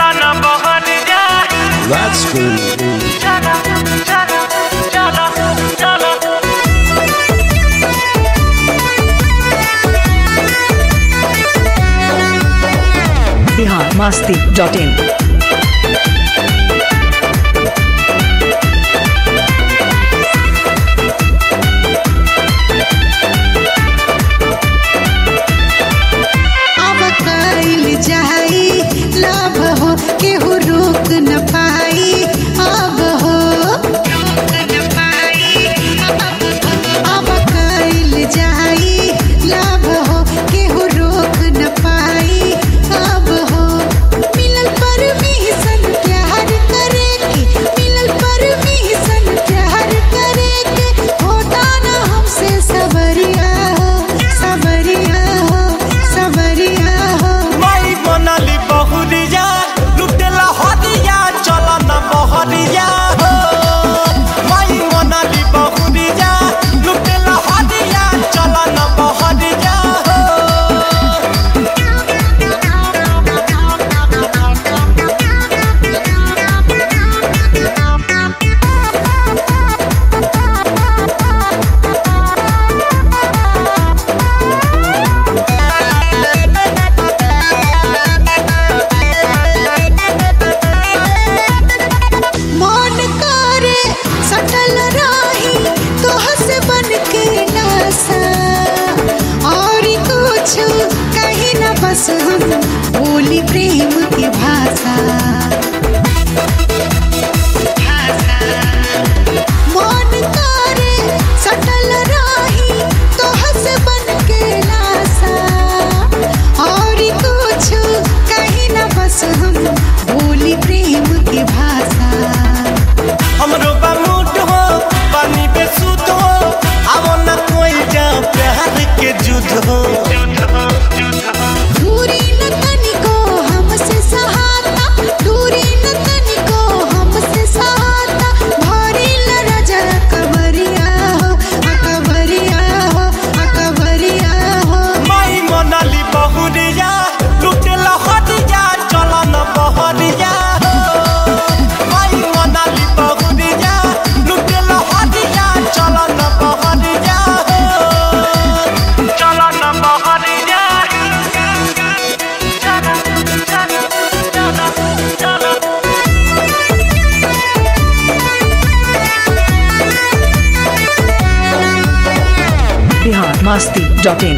That's cool. biharmasti.in अब कइल जाई लाभ हो केहू रोक न पाई अब हो अब कइल जाई लाभ हो केहू रोक न पाई अब हो मिलल परमिशन प्यार करे के मिलल परमिशन प्यार करे के होता ना हमसे सबरिया हो सबरिया हो सबरिया हो माई बनाली बहुरिया लुटेला हरिया चला न बहरिया हो माई बनाली बहुरिया लुटेला हरिया चला न बहरिया हो मन करे सटल राही तोह से बन के नासा और कुछ कहीं न बस हम बोली प्रेम की भाषा मन करे सटल राही तोह से बन के नासा और कुछ कहीं न बस हम बोली प्रेम की भाषा हमरो बामुट हो पानी पे सूत हो आवो न कोई जा प्यार के युद्ध हो दूरी न तनिको हमसे सहाता दूरी न तनिको हमसे सहाता भारी ल रजा कबरिया हो अकबरिया हो अकबरिया हो माई मनाली बहुरिया लुटेला हरिया चला न बहरिया हो माई मनाली बहुरिया लुटेला हरिया चला न बहरिया हो चला न बहरिया biharmasti.in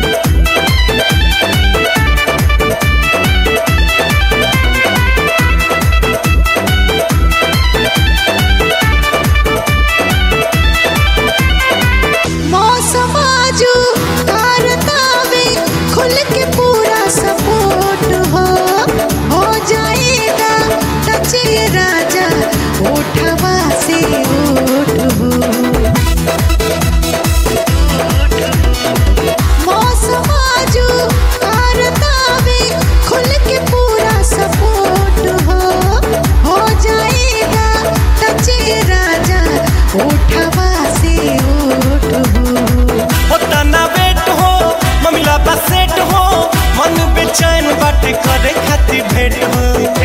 मौसम आजू कारतावे खुल के पूरा सपोर्ट हो जाएगा टच ये राजा ओठवा से ओठ हो मौसम आजू कारतावे खुल के पूरा सपोर्ट हो जाएगा टच ये राजा ओठवा से ओठ हो होता ना वेट हो ममिला बा सेट हो मन बेचैन बाटे करे खातिर भेंट हो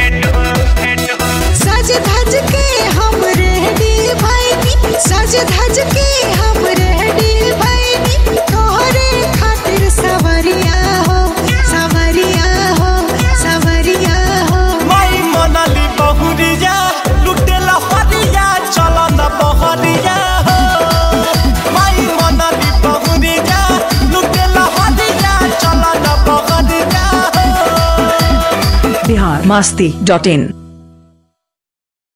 सज धज के हम रेडी भइनी सज धज के हम रेडी भइनी तोहरे खातिर सवरिया हो सवरिया हो सवरिया हो माई मनाली बहुरिया लुटेला हरिया चला न बहरिया हो माई मनाली बहुरिया लुटेला हरिया चला न बहरिया हो biharmasti.in